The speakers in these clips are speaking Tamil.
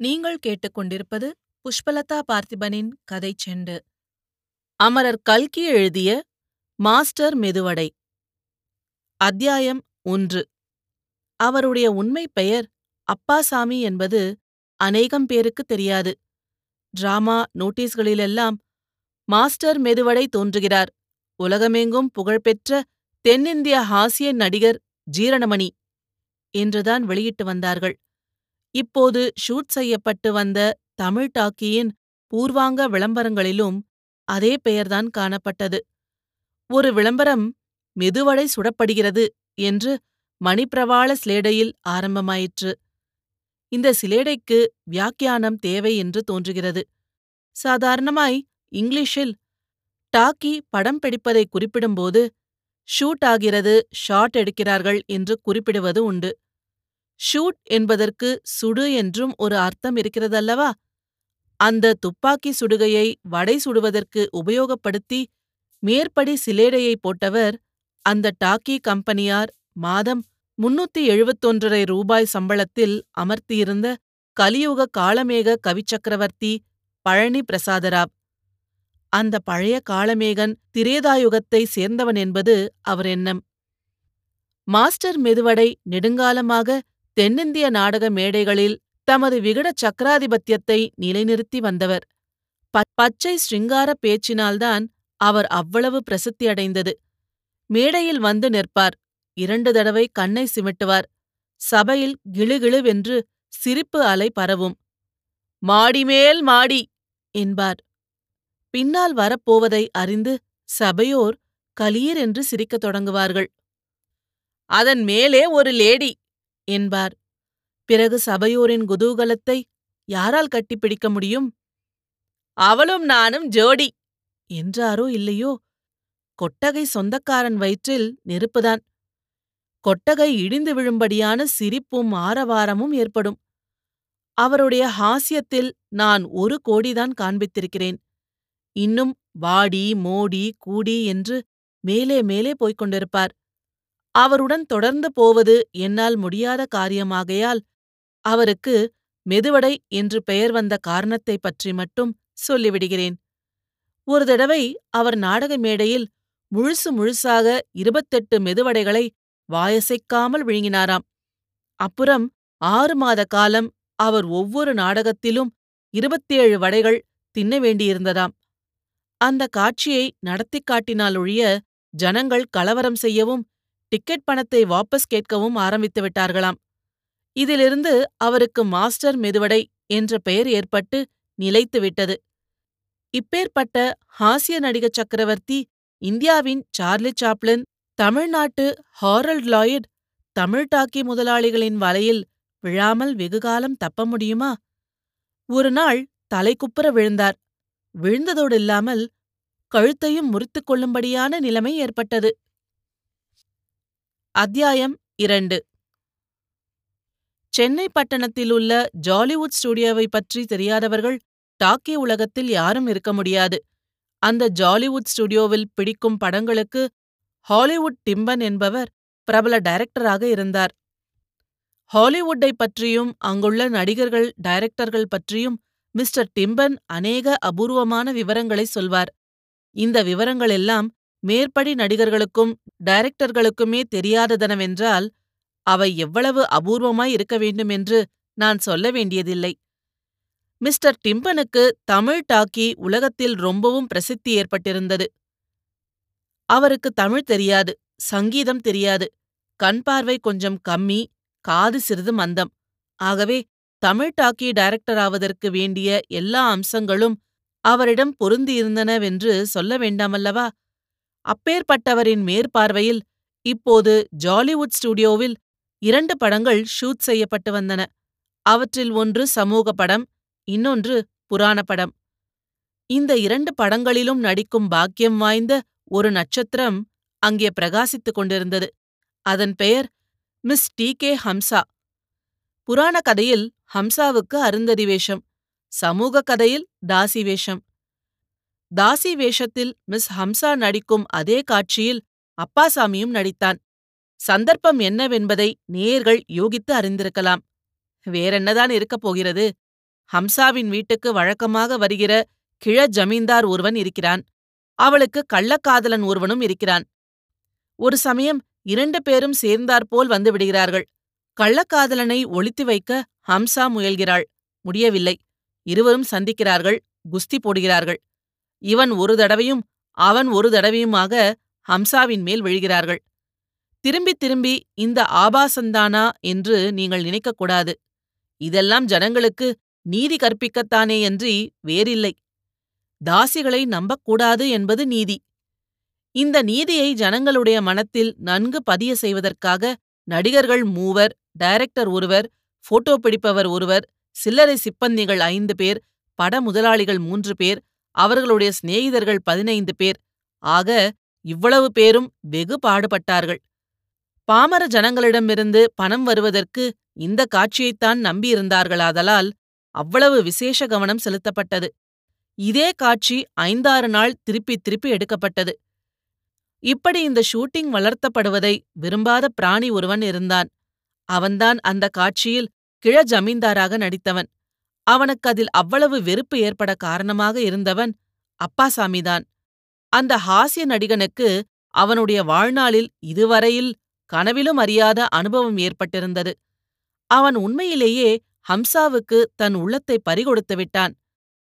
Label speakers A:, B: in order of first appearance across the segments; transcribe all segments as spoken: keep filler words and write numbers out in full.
A: நீங்கள் கேட்டுக்கொண்டிருப்பது புஷ்பலதா பார்த்திபனின் கதைச் செண்டு. அமரர் கல்கி எழுதிய மாஸ்டர் மெதுவடை. அத்தியாயம் ஒன்று. அவருடைய உண்மைப் பெயர் அப்பாசாமி என்பது அநேகம் பேருக்குத் தெரியாது. டிராமா நோட்டீஸ்களிலெல்லாம் மாஸ்டர் மெதுவடை தோன்றுகிறார், உலகமெங்கும் புகழ்பெற்ற தென்னிந்திய ஹாஸ்ய நடிகர் ஜீரணமணி என்றுதான் வெளியிட்டு வந்தார்கள். இப்போது ஷூட் செய்யப்பட்டு வந்த தமிழ் டாக்கியின் பூர்வாங்க விளம்பரங்களிலும் அதே பெயர்தான் காணப்பட்டது. ஒரு விளம்பரம் மெதுவடை சுடப்படுகிறது என்று மணிப்பிரவாள சிலேடையில் ஆரம்பமாயிற்று. இந்த சிலேடைக்கு வியாக்கியானம் தேவை என்று தோன்றுகிறது. சாதாரணமாய் இங்கிலீஷில் டாக்கி படம் பிடிப்பதை குறிப்பிடும்போது ஷூட் ஆகிறது, ஷாட் எடுக்கிறார்கள் என்று குறிப்பிடுவது உண்டு. ஷூட் என்பதற்கு சுடு என்றும் ஒரு அர்த்தம் இருக்கிறதல்லவா? அந்த துப்பாக்கி சுடுகையை வடை சுடுவதற்கு உபயோகப்படுத்தி மேற்படி சிலேடையை போட்டவர் அந்த டாக்கி கம்பெனியார் மாதம் முன்னூத்தி எழுபத்தொன்றரை ரூபாய் சம்பளத்தில் அமர்த்தியிருந்த கலியுக காளமேக கவிச்சக்கரவர்த்தி பழனி பிரசாதராவ். அந்த பழைய காளமேகன் திரேதாயுகத்தை சேர்ந்தவன் என்பது அவர் எண்ணம். மாஸ்டர் மெதுவடை நெடுங்காலமாக தென்னிந்திய நாடக மேடைகளில் தமது விகட சக்கராதிபத்தியத்தை நிலைநிறுத்தி வந்தவர். பச்சை ஸ்ருங்கார பேச்சினால்தான் அவர் அவ்வளவு பிரசித்தியடைந்தது. மேடையில் வந்து நிற்பார், இரண்டு தடவை கண்ணை சிமிட்டுவார், சபையில் கிளுகிளுவென்று சிரிப்பு அலை பரவும். மாடிமேல் மாடி என்பார். பின்னால் வரப்போவதை அறிந்து சபையோர் கலீர் என்று சிரிக்கத் தொடங்குவார்கள். அதன் மேலே ஒரு லேடி என்பார். பிறகு சபையோரின் குதூகலத்தை யாரால் கட்டிப்பிடிக்க முடியும்? அவளும் நானும் ஜோடி என்றாரோ இல்லையோ, கொட்டகை சொந்தக்காரன் வயிற்றில் நெருப்புதான். கொட்டகை இடிந்து விழும்படியான சிரிப்பும் ஆரவாரமும் ஏற்படும். அவருடைய ஹாஸ்யத்தில் நான் ஒரு கோடிதான் காண்பித்திருக்கிறேன். இன்னும் வாடி மோடி கூடி என்று மேலே மேலே போய்க் கொண்டிருப்பார். அவருடன் தொடர்ந்து போவது என்னால் முடியாத காரியமாகையால் அவருக்கு மெதுவடை என்று பெயர் வந்த காரணத்தைப் பற்றி மட்டும் சொல்லிவிடுகிறேன். ஒரு தடவை அவர் நாடக மேடையில் முழுசு முழுசாக இருபத்தெட்டு மெதுவடைகளை வாயசைக்காமல் விழுங்கினாராம். அப்புறம் ஆறு மாத காலம் அவர் ஒவ்வொரு நாடகத்திலும் இருபத்தேழு வடைகள் தின்ன வேண்டியிருந்ததாம். அந்த காட்சியை நடத்திக் காட்டினாலொழிய ஜனங்கள் கலவரம் செய்யவும் டிக்கெட் பணத்தை வாபஸ் கேட்கவும் ஆரம்பித்து விட்டார்களாம். இதிலிருந்து அவருக்கு மாஸ்டர் மெதுவடை என்ற பெயர் ஏற்பட்டு நிலைத்துவிட்டது. இப்பேற்பட்ட ஹாஸ்ய நடிக சக்கரவர்த்தி இந்தியாவின் சார்லி சாப்ளின், தமிழ்நாட்டு ஹாரல்ட் லாயிட், தமிழ் டாக்கி முதலாளிகளின் வலையில் விழாமல் வெகுகாலம் தப்ப முடியுமா? ஒரு நாள் தலைக்குப்புற விழுந்தார். விழுந்ததோடு இல்லாமல் கழுத்தையும் முறித்துக் கொள்ளும்படியான நிலைமை ஏற்பட்டது. அத்தியாயம் இரண்டு. சென்னை பட்டணத்திலுள்ள ஜாலிவுட் ஸ்டுடியோவை பற்றி தெரியாதவர்கள் டாக்கி உலகத்தில் யாரும் இருக்க முடியாது. அந்த ஜாலிவுட் ஸ்டுடியோவில் பிடிக்கும் படங்களுக்கு ஹாலிவுட் டிம்பன் என்பவர் பிரபல டைரக்டராக இருந்தார். ஹாலிவுட்டை பற்றியும் அங்குள்ள நடிகர்கள் டைரக்டர்கள் பற்றியும் மிஸ்டர் டிம்பன் அநேக அபூர்வமான விவரங்களை சொல்வார். இந்த விவரங்களெல்லாம் மேற்படி நடிகர்களுக்கும் டைரக்டர்களுக்குமே தெரியாததனவென்றால் அவை எவ்வளவு அபூர்வமாய் இருக்க வேண்டுமென்று நான் சொல்ல வேண்டியதில்லை. மிஸ்டர் டிம்பனுக்கு தமிழ் டாக்கி உலகத்தில் ரொம்பவும் பிரசித்தி ஏற்பட்டிருந்தது. அவருக்கு தமிழ் தெரியாது, சங்கீதம் தெரியாது, கண் பார்வை கொஞ்சம் கம்மி, காது சிறிது மந்தம். ஆகவே தமிழ் டாக்கி டைரக்டராவதற்கு வேண்டிய எல்லா அம்சங்களும் அவரிடம் பொருந்தியிருந்தனவென்று சொல்ல வேண்டாமல்லவா? அப்பேற்பட்டவரின் மேற்பார்வையில் இப்போது ஜாலிவுட் ஸ்டுடியோவில் இரண்டு படங்கள் ஷூட் செய்யப்பட்டு வந்தன. அவற்றில் ஒன்று சமூக படம், இன்னொன்று புராண படம். இந்த இரண்டு படங்களிலும் நடிக்கும் பாக்கியம் வாய்ந்த ஒரு நட்சத்திரம் அங்கே பிரகாசித்துக் கொண்டிருந்தது. அதன் பெயர் மிஸ் டி கே ஹம்சா. புராண கதையில் ஹம்சாவுக்கு அருந்ததி வேஷம், சமூக கதையில் தாசி வேஷம். தாசி வேஷத்தில் மிஸ் ஹம்சா நடிக்கும் அதே காட்சியில் அப்பாசாமியும் நடித்தான். சந்தர்ப்பம் என்னவென்பதை நேயர்கள் யூகித்து அறிந்திருக்கலாம். வேறென்னதான் இருக்கப் போகிறது? ஹம்சாவின் வீட்டுக்கு வழக்கமாக வருகிற கிழ ஜமீன்தார் ஒருவன் இருக்கிறான். அவளுக்கு கள்ளக்காதலன் ஒருவனும் இருக்கிறான். ஒரு சமயம் இரண்டு பேரும் சேர்ந்தாற்போல் வந்து விடுகிறார்கள். கள்ளக்காதலனை ஒளித்து வைக்க ஹம்சா முயல்கிறாள். முடியவில்லை. இருவரும் சந்திக்கிறார்கள், குஸ்தி போடுகிறார்கள். இவன் ஒரு தடவையும் அவன் ஒரு தடவையுமாக ஹம்சாவின் மேல் விழுகிறார்கள். திரும்பி திரும்பி இந்த ஆபாசந்தானா என்று நீங்கள் நினைக்கக்கூடாது. இதெல்லாம் ஜனங்களுக்கு நீதி கற்பிக்கத்தானேயன்றி வேறில்லை. தாசிகளை நம்பக்கூடாது என்பது நீதி. இந்த நீதியை ஜனங்களுடைய மனத்தில் நன்கு பதிய செய்வதற்காக நடிகர்கள் மூவர், டைரக்டர் ஒருவர், போட்டோ பிடிப்பவர் ஒருவர், சில்லறை சிப்பந்திகள் ஐந்து பேர், பட முதலாளிகள் மூன்று பேர், அவர்களுடைய சிநேகிதர்கள் பதினைந்து பேர், ஆக இவ்வளவு பேரும் வெகு பாடுபட்டார்கள். பாமர ஜனங்களிடமிருந்து பணம் வருவதற்கு இந்த காட்சியைத்தான் நம்பியிருந்தார்களாதலால் அவ்வளவு விசேஷ கவனம் செலுத்தப்பட்டது. இதே காட்சி ஐந்தாறு நாள் திருப்பி திருப்பி எடுக்கப்பட்டது. இப்படி இந்த ஷூட்டிங் வளர்த்தப்படுவதை விரும்பாத பிராணி ஒருவன் இருந்தான். அவன்தான் அந்த காட்சியில் கிழ ஜமீன்தாராக நடித்தவன். அவனுக்கு அதில் அவ்வளவு வெறுப்பு ஏற்பட காரணமாக இருந்தவன் அப்பாசாமிதான். அந்த ஹாஸ்ய நடிகனுக்கு அவனுடைய வாழ்நாளில் இதுவரையில் கனவிலும் அறியாத அனுபவம் ஏற்பட்டிருந்தது. அவன் உண்மையிலேயே ஹம்சாவுக்கு தன் உள்ளத்தை பறிகொடுத்து விட்டான்.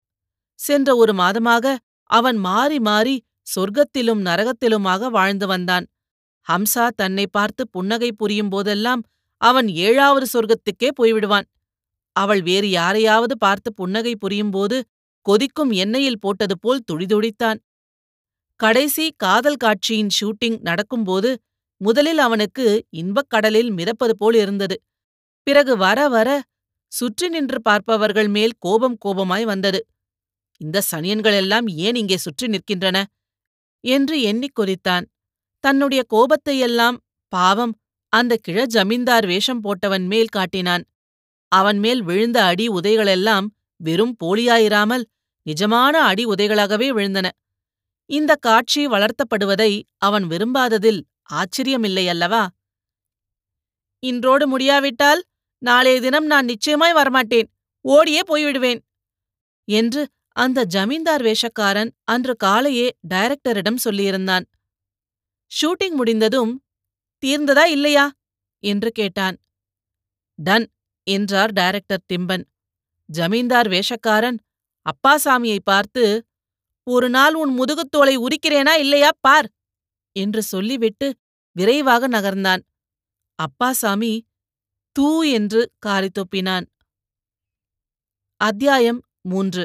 A: சென்ற ஒரு மாதமாக அவன் மாறி மாறி சொர்க்கத்திலும் நரகத்திலுமாக வாழ்ந்து வந்தான். ஹம்சா தன்னை பார்த்து புன்னகை புரியும் போதெல்லாம் அவன் ஏழாவது சொர்க்கத்துக்கே போய்விடுவான். அவள் வேறு யாரையாவது பார்த்து புன்னகை புரியும்போது கொதிக்கும் எண்ணெயில் போட்டது போல் துடிதுடித்தான். கடைசி காதல் காட்சியின் ஷூட்டிங் நடக்கும்போது முதலில் அவனுக்கு இன்பக் கடலில் மிதப்பது போல் இருந்தது. பிறகு வர வர சுற்றி நின்று பார்ப்பவர்கள் மேல் கோபம் கோபமாய் வந்தது. இந்த சனியன்களெல்லாம் ஏன் இங்கே சுற்றி நிற்கின்றன என்று எண்ணிக் கொதித்தான். தன்னுடைய கோபத்தையெல்லாம் பாவம் அந்த கிழ ஜமீன்தார் வேஷம் போட்டவன் மேல் காட்டினான். அவன் மேல் விழுந்த அடி உதைகளெல்லாம் வெறும் போலியாயிராமல் நிஜமான அடி உதைகளாகவே விழுந்தன. இந்த காட்சி வளர்த்தப்படுவதை அவன் விரும்பாததில் ஆச்சரியமில்லையல்லவா? இன்றோடு முடியாவிட்டால் நாளைய தினம் நான் நிச்சயமாய் வரமாட்டேன், ஓடியே போய்விடுவேன் என்று அந்த ஜமீன்தார் வேஷக்காரன் அன்று காலையே டைரக்டரிடம் சொல்லியிருந்தான். ஷூட்டிங் முடிந்ததும், தீர்ந்ததா இல்லையா என்று கேட்டான். டன் என்றார் டைரக்டர் டிம்பன். ஜமீன்தார் வேஷக்காரன் அப்பாசாமியை பார்த்து, ஒரு நாள் உன் முதுகுத்தோலை உரிக்கிறேனா இல்லையா பார் என்று சொல்லிவிட்டு விரைவாக நகர்ந்தான். அப்பாசாமி தூ என்று காரி துப்பினான். அத்தியாயம் மூன்று.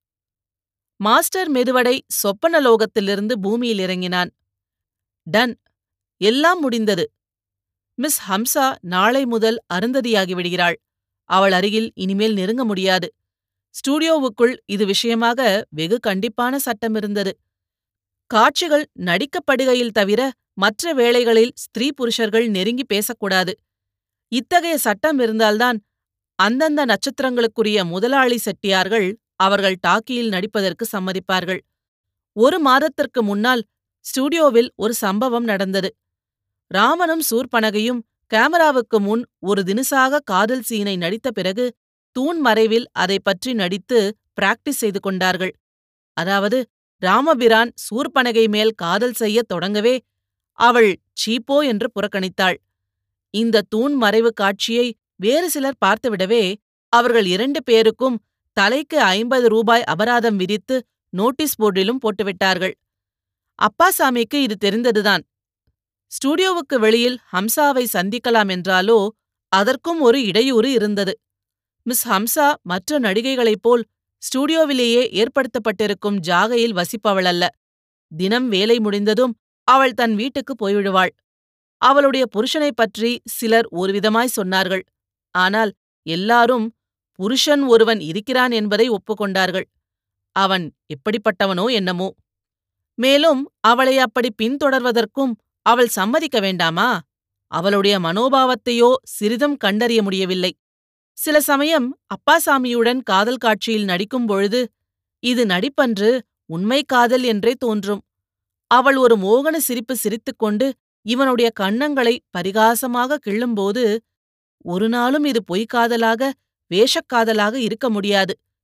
A: மாஸ்டர் மெதுவடை சொப்பனலோகத்திலிருந்து பூமியில் இறங்கினான். டன், எல்லாம் முடிந்தது. மிஸ் ஹம்சா நாளை முதல் அருந்ததியாகிவிடுகிறாள். அவள் அருகில் இனிமேல் நெருங்க முடியாது. ஸ்டூடியோவுக்குள் இது விஷயமாக வெகு கண்டிப்பான சட்டம் இருந்தது. காட்சிகள் நடிக்கப்படுகையில் தவிர மற்ற வேளைகளில் ஸ்திரீ புருஷர்கள் நெருங்கி பேசக்கூடாது. இத்தகைய சட்டம் இருந்தால்தான் அந்தந்த நட்சத்திரங்களுக்குரிய முதலாளி செட்டியார்கள் அவர்கள் டாக்கியில் நடிப்பதற்கு சம்மதிப்பார்கள். ஒரு மாதத்திற்கு முன்னால் ஸ்டூடியோவில் ஒரு சம்பவம் நடந்தது. ராமனும் சூர்பனகையும் கேமராவுக்கு முன் ஒரு தினுசாக காதல் சீனை நடித்த பிறகு தூண் மறைவில் அதை பற்றி நடித்து பிராக்டிஸ் செய்து கொண்டார்கள். அதாவது ராமபிரான் சூர்பனகை மேல் காதல் செய்யத் தொடங்கவே அவள் சீப்போ என்று புறக்கணித்தாள். இந்த தூண் மறைவு காட்சியை வேறு சிலர் பார்த்துவிடவே அவர்கள் இரண்டு பேருக்கும் தலைக்கு ஐம்பது ரூபாய் அபராதம் விதித்து நோட்டீஸ் போர்டிலும் போட்டுவிட்டார்கள். அப்பாசாமிக்கு இது தெரிந்ததுதான். ஸ்டூடியோவுக்கு வெளியில் ஹம்சாவை சந்திக்கலாம் என்றாலோ அதற்கும் ஒரு இடையூறு இருந்தது. மிஸ் ஹம்சா மற்ற நடிகைகளைப் போல் ஸ்டூடியோவிலேயே ஏற்படுத்தப்பட்டிருக்கும் ஜாகையில் வசிப்பவளல்ல. தினம் வேலை முடிந்ததும் அவள் தன் வீட்டுக்கு போய்விடுவாள். அவளுடைய புருஷனைப் பற்றி சிலர் ஒருவிதமாய் சொன்னார்கள். ஆனால் எல்லாரும் புருஷன் ஒருவன் இருக்கிறான் என்பதை ஒப்புக்கொண்டார்கள். அவன் எப்படிப்பட்டவனோ என்னமோ. மேலும் அவளை அப்படி பின்தொடர்வதற்கும் அவள் சம்மதிக்க வேண்டாமா? அவளுடைய மனோபாவத்தையோ சிறிதும் கண்டறிய முடியவில்லை. சில சமயம் அப்பாசாமியுடன் காதல் காட்சியில் நடிக்கும் பொழுது இது நடிப்பன்று, உண்மை காதல் என்றே தோன்றும். அவள் ஒரு மோகன சிரிப்பு சிரித்துக்கொண்டு இவனுடைய கன்னங்களை பரிகாசமாக கிள்ளும்போது ஒரு நாளும் இது பொய்க்காதலாக வேஷக்காதலாக இருக்க முடியாது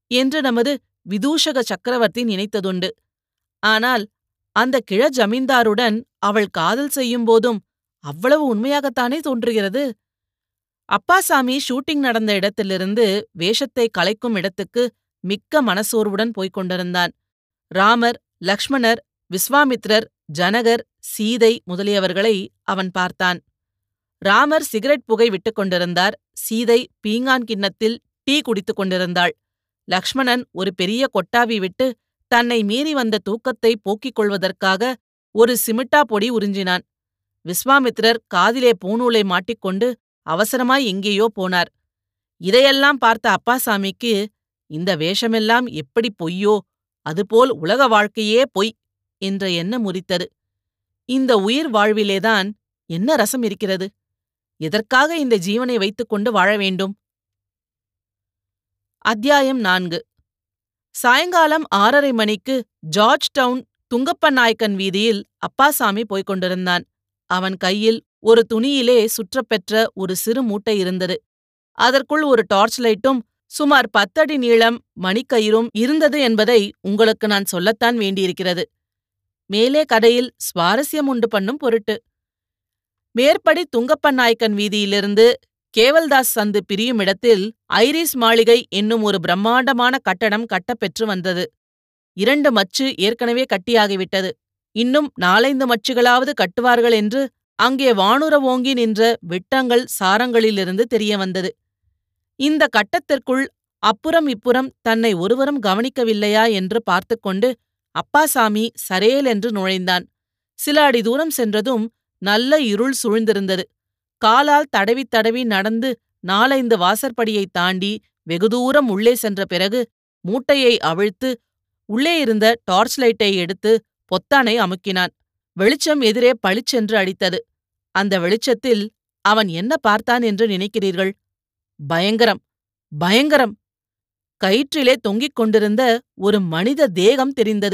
A: என்று நமது விதூஷக சக்கரவர்த்தி நினைத்ததுண்டு. ஆனால் அந்த கிழ ஜமீன்தாருடன் அவள் காதல் செய்யும்போதும் அவ்வளவு உண்மையாகத்தானே தோன்றுகிறது. அப்பாசாமி ஷூட்டிங் நடந்த இடத்திலிருந்து வேஷத்தை கலைக்கும் இடத்துக்கு மிக்க மனசோர்வுடன் போய்க் கொண்டிருந்தான். ராமர், லக்ஷ்மணர், விஸ்வாமித்ரர், ஜனகர், சீதை முதலியவர்களை அவன் பார்த்தான். ராமர் சிகரெட் புகை விட்டுக் கொண்டிருந்தார். சீதை பீங்கான் கிண்ணத்தில் டீ குடித்துக் கொண்டிருந்தாள். லக்ஷ்மணன் ஒரு பெரிய கொட்டாவி விட்டு தன்னை மீறி வந்த தூக்கத்தை போக்கிக் கொள்வதற்காக ஒரு சிமிட்டா பொடி உறிஞ்சினான். விஸ்வாமித்ரர் காதிலே பூநூலை மாட்டிக்கொண்டு அவசரமாய் எங்கேயோ போனார். இதையெல்லாம் பார்த்த அப்பாசாமிக்கு இந்த வேஷமெல்லாம் எப்படி பொய்யோ, அதுபோல் உலக வாழ்க்கையே பொய் என்ற எண்ணம் உரித்தது. இந்த உயிர் வாழ்விலேதான் என்ன ரசம் இருக்கிறது? எதற்காக இந்த ஜீவனை வைத்துக்கொண்டு வாழ வேண்டும்? அத்தியாயம் நான்கு. சாயங்காலம் ஆறரை மணிக்கு ஜார்ஜ் டவுன் துங்கப்பநாயக்கன் வீதியில் அப்பாசாமி போய்க் கொண்டிருந்தான். அவன் கையில் ஒரு துணியிலே சுற்றப்பெற்ற ஒரு சிறு மூட்டை இருந்தது. அதற்குள் ஒரு டார்ச் லைட்டும் சுமார் பத்தடி நீளம் மணிக்கயிறும் இருந்தது என்பதை உங்களுக்கு நான் சொல்லத்தான் வேண்டியிருக்கிறது. மேலே கடையில் சுவாரஸ்யம் உண்டு பண்ணும் பொருட்டு. மேற்படி துங்கப்பநாயக்கன் வீதியிலிருந்து கேவல்தாஸ் சந்து பிரியும் இடத்தில் ஐரிஸ் மாளிகை என்னும் ஒரு பிரம்மாண்டமான கட்டடம் கட்டப்பெற்று வந்தது. இரண்டு மச்சு ஏற்கனவே கட்டியாகிவிட்டது. இன்னும் நாலைந்து மச்சுகளாவது கட்டுவார்கள் என்று அங்கே வானுர ஓங்கி நின்ற விட்டங்கள் சாரங்களிலிருந்து தெரிய வந்தது. இந்த கட்டத்திற்குள் அப்புறம் இப்புறம் தன்னை ஒருவரும் கவனிக்கவில்லையா என்று பார்த்துக்கொண்டு அப்பாசாமி சரேலென்று நுழைந்தான். சில அடி தூரம் சென்றதும் நல்ல இருள் சூழ்ந்திருந்தது. காலால் தடவி தடவி நடந்து நாலைந்து வாசற்படியை தாண்டி வெகு தூரம் உள்ளே சென்ற பிறகு மூட்டையை அவிழ்த்து உள்ளே இருந்த டார்ச் லைட்டை எடுத்து பொத்தானை அமுக்கினான். வெளிச்சம் எதிரே பளிச்சென்று அடித்தது. அந்த வெளிச்சத்தில் அவன் என்ன பார்த்தான் என்று நினைக்கிறீர்கள்? பயங்கரம், பயங்கரம்! கயிற்றிலே தொங்கிக் கொண்டிருந்த ஒரு மனித தேகம் தெரிந்தது.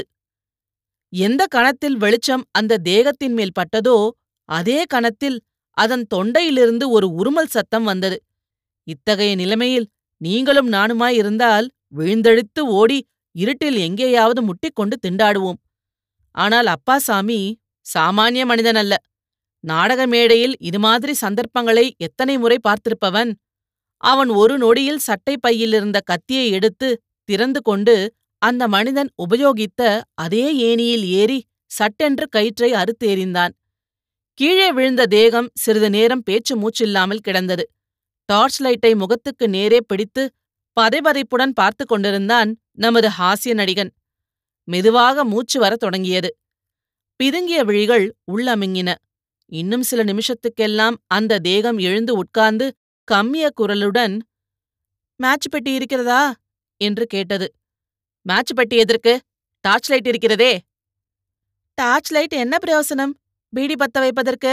A: எந்த கணத்தில் வெளிச்சம் அந்த தேகத்தின் மேல் பட்டதோ அதே கணத்தில் அதன் தொண்டையிலிருந்து ஒரு உருமல் சத்தம் வந்தது. இத்தகைய நிலைமையில் நீங்களும் நானுமாயிருந்தால் விழுந்தெழுத்து ஓடி இருட்டில் எங்கேயாவது முட்டிக்கொண்டு திண்டாடுவோம். ஆனால் அப்பாசாமி சாமானிய மனிதனல்ல. நாடக மேடையில் இது மாதிரி சந்தர்ப்பங்களை எத்தனை முறை பார்த்திருப்பவன். அவன் ஒரு நொடியில் சட்டை பையிலிருந்த கத்தியை எடுத்து திறந்து கொண்டு அந்த மனிதன் உபயோகித்த அதே ஏணியில் ஏறி சட்டென்று கயிற்றை அறுத்து எறிந்தான். கீழே விழுந்த தேகம் சிறிது நேரம் பேச்சு மூச்சில்லாமல் கிடந்தது. டார்ச் லைட்டை முகத்துக்கு நேரே பிடித்து பதைபதைப்புடன் பார்த்து கொண்டிருந்தான் நமது ஹாஸ்ய நடிகன். மெதுவாக மூச்சு வரத் தொடங்கியது. பிதுங்கிய விழிகள் உள்ளமிங்கின. இன்னும் சில நிமிஷத்துக்கெல்லாம் அந்த தேகம் எழுந்து உட்கார்ந்து கம்மிய குரலுடன், மேட்ச் பெட்டி இருக்கிறதா என்று கேட்டது. மேட்ச் பெட்டி எதற்கு? டார்ச் லைட் இருக்கிறதே. டார்ச் லைட் என்ன பிரயோசனம்? பீடி பத்த வைப்பதற்கு?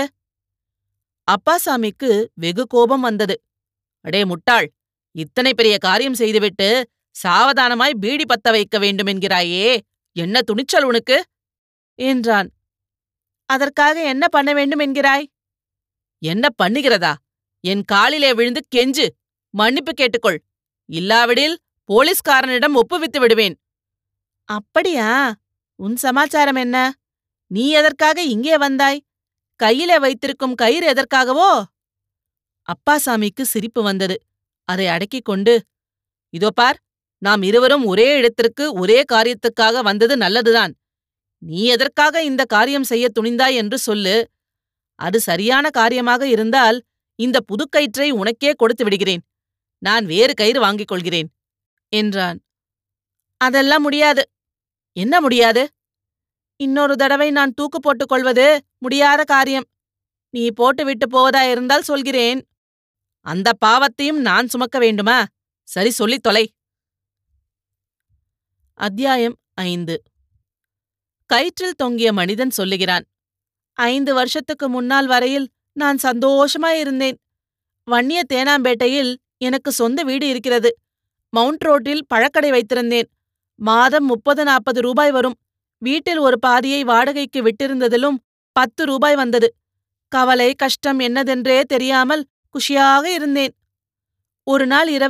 A: அப்பாசாமிக்கு வெகு கோபம் வந்தது. அடே முட்டாள், இத்தனை பெரிய காரியம் செய்துவிட்டு சாவதானமாய் பீடி பத்த வைக்க வேண்டுமென்கிறாயே, என்ன துணிச்சல் உனக்கு? என்றான். அதற்காக என்ன பண்ண வேண்டும் என்கிறாய்? என்ன பண்ணுகிறதா? என் காலிலே விழுந்து கெஞ்சு, மன்னிப்பு கேட்டுக்கொள். இல்லாவிடில் போலீஸ்காரனிடம் ஒப்புவித்து விடுவேன். அப்படியா? உன் சமாச்சாரம் என்ன? நீ எதற்காக இங்கே வந்தாய்? கையிலே வைத்திருக்கும் கயிறு எதற்காகவோ? அப்பாசாமிக்கு சிரிப்பு வந்தது. அதை அடக்கிக் கொண்டு, இதோ பார், நாம் இருவரும் ஒரே இடத்திற்கு ஒரே காரியத்துக்காக வந்தது நல்லதுதான். நீ எதற்காக இந்த காரியம் செய்ய துணிந்தாய் என்று சொல்லு. அது சரியான காரியமாக இருந்தால் இந்த புதுக்கயிற்றை உனக்கே கொடுத்து விடுகிறேன். நான் வேறு கயிறு வாங்கிக் கொள்கிறேன் என்றான். அதெல்லாம் முடியாது. என்ன முடியாது? இன்னொரு தடவை நான் தூக்கு போட்டுக் கொள்வது முடியாத காரியம். நீ போட்டுவிட்டு போவதாயிருந்தால் சொல்கிறேன். அந்த பாவத்தையும் நான் சுமக்க வேண்டுமா? சரி, சொல்லித் தொலை. அத்தியாயம் ஐந்து. கயிற்றில் தொங்கிய மனிதன் சொல்லுகிறான். ஐந்து வருஷத்துக்கு முன்னால் வரையில் நான் சந்தோஷமாயிருந்தேன். வன்னிய தேனாம்பேட்டையில் எனக்கு சொந்த வீடு இருக்கிறது. மவுண்ட் ரோட்டில் பழக்கடை வைத்திருந்தேன். மாதம் முப்பது நாற்பது ரூபாய் வரும். வீட்டில் ஒரு பாதியை வாடகைக்கு விட்டிருந்ததிலும் பத்து ரூபாய் வந்தது. கவலை கஷ்டம் என்னதென்றே தெரியாமல் குஷியாக இருந்தேன். ஒரு நாள் இரவு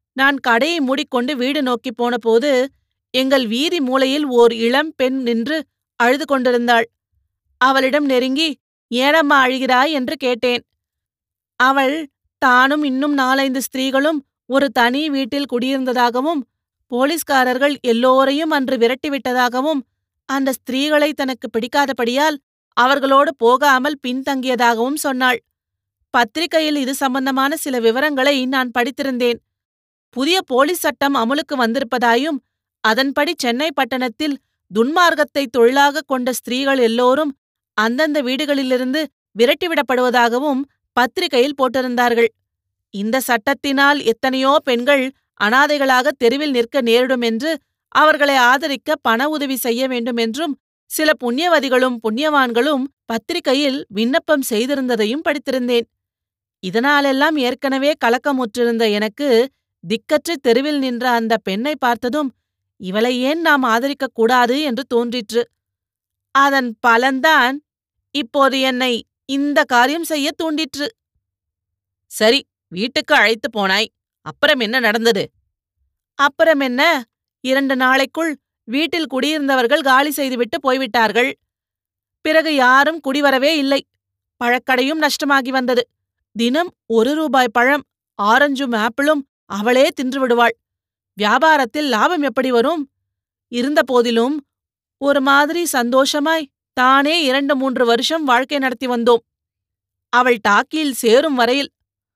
A: நான் கடையை மூடிக்கொண்டு வீடு நோக்கிப் போனபோது எங்கள் வீதி மூலையில் ஓர் இளம் பெண் நின்று அழுது கொண்டிருந்தாள். அவளிடம் நெருங்கி, "ஏனம்மா அழுகிறாய்?" என்று கேட்டேன். அவள் தானும் இன்னும் நாலைந்து ஸ்திரீகளும் ஒரு தனி வீட்டில் குடியிருந்ததாகவும், போலீஸ்காரர்கள் எல்லோரையும் அன்று விரட்டிவிட்டதாகவும், அந்த ஸ்திரீகளை தனக்கு பிடிக்காதபடியால் அவர்களோடு போகாமல் பின்தங்கியதாகவும் சொன்னாள். பத்திரிகையில் இது சம்பந்தமான சில விவரங்களை நான் படித்திருந்தேன். புதிய போலீஸ் சட்டம் அமுலுக்கு வந்திருப்பதாயும், அதன்படி சென்னை பட்டணத்தில் துன்மார்க்கத்தை தொழிலாகக் கொண்ட ஸ்திரீகள் எல்லோரும் அந்தந்த வீடுகளிலிருந்து விரட்டிவிடப்படுவதாகவும் பத்திரிகையில் போட்டிருந்தார்கள். இந்த சட்டத்தினால் எத்தனையோ பெண்கள் அனாதைகளாக தெருவில் நிற்க நேரிடும் என்று, அவர்களை ஆதரிக்க பண உதவி செய்ய வேண்டும் என்றும் சில புண்ணியவதிகளும் புண்ணியவான்களும் பத்திரிகையில் விண்ணப்பம் செய்திருந்ததையும் படித்திருந்தேன். இதனாலெல்லாம் ஏற்கனவே கலக்கமுற்றிருந்த எனக்கு, திக்கற்று தெருவில் நின்ற அந்த பெண்ணை பார்த்ததும், இவளை ஏன் நாம் ஆதரிக்கக் கூடாது என்று தோன்றிற்று. அதன் பலன்தான் இப்போது என்னை இந்த காரியம் செய்ய தூண்டிற்று. சரி, வீட்டுக்கு அழைத்து போனாய். அப்புறம் என்ன நடந்தது? அப்புறம் என்ன? இரண்டு நாளைக்குள் வீட்டில் குடியிருந்தவர்கள் காலி செய்துவிட்டு போய்விட்டார்கள். பிறகு யாரும் குடிவரவே இல்லை. பழக்கடையும் நஷ்டமாகி வந்தது. தினம் ஒரு ரூபாய் பழம், ஆரஞ்சும் ஆப்பிளும் அவளே தின்று விடுவாள். வியாபாரத்தில் லாபம் எப்படி வரும்? இருந்த போதிலும் ஒரு மாதிரி சந்தோஷமாய் தானே இரண்டு மூன்று வருஷம் வாழ்க்கை நடத்தி வந்தோம். அவள் டாக்கியில் சேரும் வரையில்.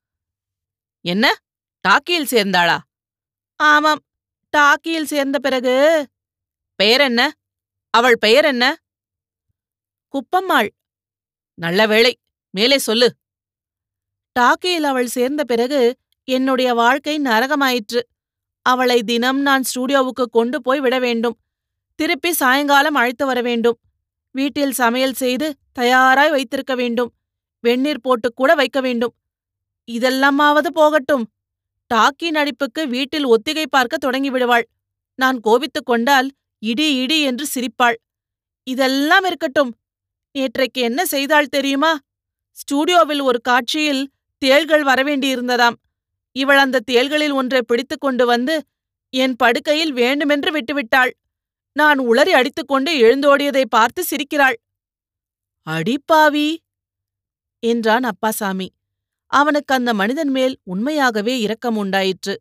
A: என்ன, டாக்கியில் சேர்ந்தாளா? ஆமாம், டாக்கியில் சேர்ந்த பிறகு. பெயர் என்ன? அவள் பெயர் என்ன? குப்பம்மாள். நல்ல வேளை, மேலே சொல்லு. டாக்கியில் அவள் சேர்ந்த பிறகு என்னுடைய வாழ்க்கை நரகமாயிற்று. அவளை தினம் நான் ஸ்டூடியோவுக்கு கொண்டு போய் விட வேண்டும். திருப்பி சாயங்காலம் அழைத்து வர வேண்டும். வீட்டில் சமையல் செய்து தயாராய் வைத்திருக்க வேண்டும். வெந்நீர் போட்டுக்கூட வைக்க வேண்டும். இதெல்லாமாவது போகட்டும், டாக்கி நடிப்புக்கு வீட்டில் ஒத்திகை பார்க்க தொடங்கிவிடுவாள். நான் கோபித்துக் கொண்டால் இடி இடி என்று சிரிப்பாள். இதெல்லாம் இருக்கட்டும், நேற்றைக்கு என்ன செய்தாள் தெரியுமா? ஸ்டூடியோவில் ஒரு காட்சியில் தேள்கள் வரவேண்டியிருந்ததாம். இவள் அந்த தேள்களில் ஒன்றை பிடித்துக் கொண்டு வந்து என் படுக்கையில் வேண்டுமென்று விட்டுவிட்டாள். நான் உளறி அடித்துக்கொண்டு எழுந்தோடியதை பார்த்து சிரிக்கிறாள். அடிப்பாவி என்றான் அப்பாசாமி. அவனுக்கு அந்த மனிதன் மேல் உண்மையாகவே இரக்கம் உண்டாயிற்று.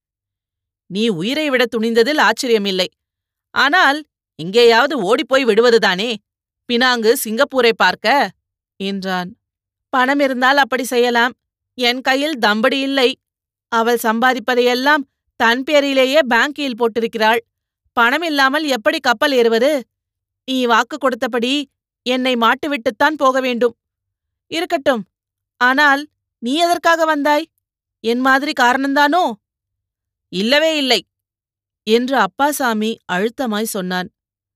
A: நீ உயிரை விட துணிந்ததில் ஆச்சரியமில்லை. ஆனால் எங்கேயாவது ஓடிப்போய் விடுவதுதானே, பினாங்கு சிங்கப்பூரை பார்க்க என்றான். பணம் இருந்தால் அப்படி செய்யலாம். என் கையில் தம்படி இல்லை. அவள் சம்பாதிப்பதையெல்லாம் தன் பேரிலேயே பேங்கில் போட்டிருக்கிறாள். பணம் இல்லாமல் எப்படி கப்பல் ஏறுவது? நீ வாக்கு கொடுத்தபடி என்னை மாட்டிவிட்டுத்தான் போக வேண்டும். இருக்கட்டும், ஆனால் நீ எதற்காக வந்தாய்? என் மாதிரி காரணந்தானோ? இல்லவே இல்லை என்று அப்பாசாமி அழுத்தமாய் சொன்னான்.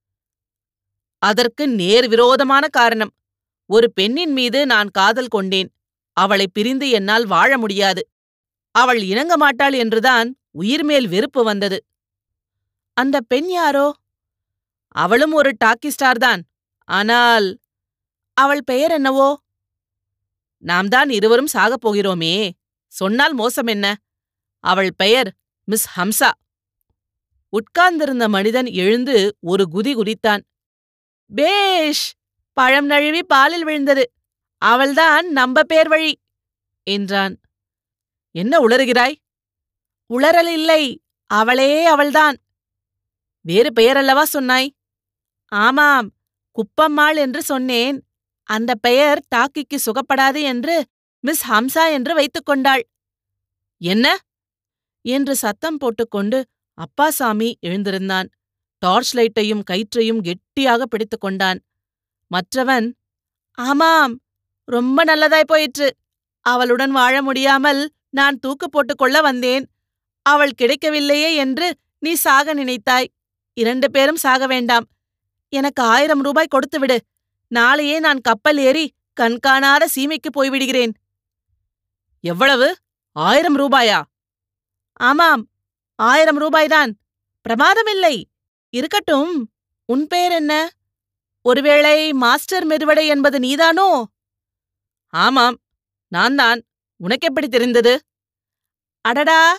A: அதற்கு நேர் விரோதமான காரணம். ஒரு பெண்ணின் மீது நான் காதல் கொண்டேன். அவளை பிரிந்து என்னால் வாழ முடியாது. அவள் இணங்க மாட்டாள் என்றுதான் உயிர்மேல் வெறுப்பு வந்தது. அந்த பெண் யாரோ? அவளும் ஒரு டாக்கி ஸ்டார்தான். ஆனால் அவள் பெயர் என்னவோ? நாம் தான் இருவரும் சாகப் போகிறோமே, சொன்னால் மோசம் என்ன? அவள் பெயர் மிஸ் ஹம்சா. உட்கார்ந்திருந்த மனிதன் எழுந்து ஒரு குதி குதித்தான். பேஷ், பழம் நழுவி பாலில் விழுந்தது. அவள்தான் நம்ப பேர் வழி என்றான். என்ன உளறுகிறாய்? உளறல் இல்லை, அவளே அவள்தான். வேறு பெயரல்லவா சொன்னாய்? ஆமாம், குப்பம்மாள் என்று சொன்னேன். அந்த பெயர் டாக்கிக்கு சுகப்படாது என்று மிஸ் ஹம்சா என்று வைத்துக் கொண்டாள். என்ன என்று சத்தம் போட்டுக்கொண்டு அப்பாசாமி எழுந்திருந்தான். டார்ச் லைட்டையும் கயிற்றையும் கெட்டியாக பிடித்துக் கொண்டான். மற்றவன், ஆமாம், ரொம்ப நல்லதாய் போயிற்று. அவளுடன் வாழ முடியாமல் நான் தூக்கு போட்டுக்கொள்ள வந்தேன். அவள் கிடைக்கவில்லையே என்று நீ சாக நினைத்தாய். இரண்டு பேரும் சாக வேண்டாம். எனக்கு ஆயிரம் ரூபாய் கொடுத்துவிடு. நாளையே நான் கப்பல் ஏறி கண்காணாத சீமைக்கு போய்விடுகிறேன். எவ்வளவு? ஆயிரம் ரூபாயா? ஆமாம், ஆயிரம் ரூபாய்தான். பிரமாதமில்லை. இருக்கட்டும், உன் பெயர் என்ன? ஒருவேளை மாஸ்டர் மெதுவடை என்பது நீதானோ? ஆமாம், நான் தான். உனக்கெப்படி தெரிந்தது? அடடா,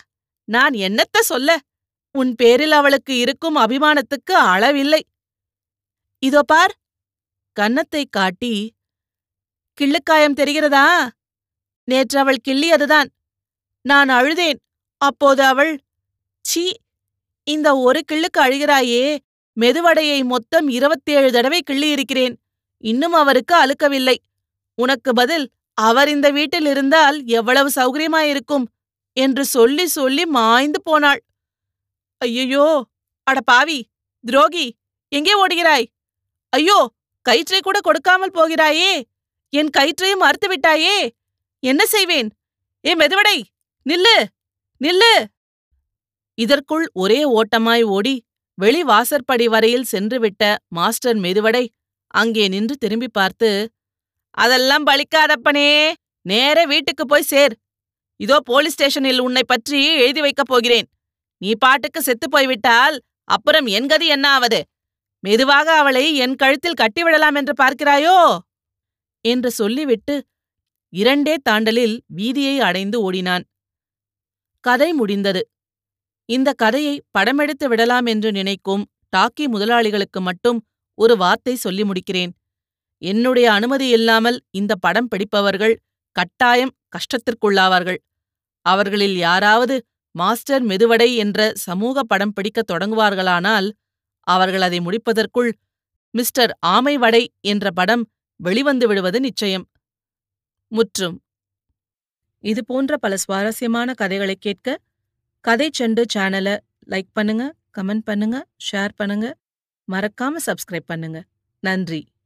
A: நான் என்னத்த சொல்ல? உன் பேரில் அவளுக்கு இருக்கும் அபிமானத்துக்கு அளவில்லை. இதோ பார், கன்னத்தை காட்டி, கிள்ளுக்காயம் தெரிகிறதா? நேற்று அவள் கிள்ளியதுதான். நான் அழுதேன். அப்போது அவள், சீ, இந்த ஒரு கிள்ளுக்கு அழுகிறாயே, மெதுவடையை மொத்தம் இருபத்தேழு தடவை கிள்ளியிருக்கிறேன், இன்னும் அவருக்கு அலுக்கவில்லை. உனக்கு பதில் அவர் இந்த வீட்டில் இருந்தால் எவ்வளவு சௌகரியமாயிருக்கும் என்று சொல்லி சொல்லி மாய்ந்து போனாள். ஐயையோ, அட பாவி, துரோகி, எங்கே ஓடுகிறாய்? ஐயோ, கயிற்றை கூட கொடுக்காமல் போகிறாயே, என் கயிற்றையும் அறுத்து விட்டாயே, என்ன செய்வேன்? ஏ மெதுவடை, நில்லு, நில்லு! இதற்குள் ஒரே ஓட்டமாய் ஓடி வெளி வாசற்படி வரையில் சென்றுவிட்ட மாஸ்டர் மெதுவடை அங்கே நின்று திரும்பி பார்த்து, அதெல்லாம் பலிக்காதப்பனே, நேரே வீட்டுக்கு போய் சேர். இதோ போலீஸ் ஸ்டேஷனில் உன்னை பற்றி எழுதி வைக்கப் போகிறேன். நீ பாட்டுக்கு செத்துப் போய்விட்டால் அப்புறம் என் கதி என்ன ஆவது? மெதுவாக அவளை என் கழுத்தில் கட்டிவிடலாம் என்று பார்க்கிறாயோ என்று சொல்லிவிட்டு இரண்டே தாண்டலில் வீதியை அடைந்து ஓடினான். கதை முடிந்தது. இந்த கதையை படமெடுத்து விடலாம் என்று நினைக்கும் டாக்கி முதலாளிகளுக்கு மட்டும் ஒரு வார்த்தை சொல்லி முடிக்கிறேன். என்னுடைய அனுமதி இல்லாமல் இந்த படம் பிடிப்பவர்கள் கட்டாயம் கஷ்டத்திற்குள்ளாவார்கள். அவர்களில் யாராவது மாஸ்டர் மெதுவடை என்ற சமூக படம் பிடிக்கத் தொடங்குவார்களானால் அவர்கள் அதை முடிப்பதற்குள் மிஸ்டர் ஆமை வடை என்ற படம் வெளிவந்து விடுவது நிச்சயம். முற்றும். இதுபோன்ற பல சுவாரஸ்யமான கதைகளை கேட்க கதை செண்டு சேனலை லைக் பண்ணுங்க, கமெண்ட் பண்ணுங்க, ஷேர் பண்ணுங்க, மறக்காம சப்ஸ்கிரைப் பண்ணுங்க. நன்றி.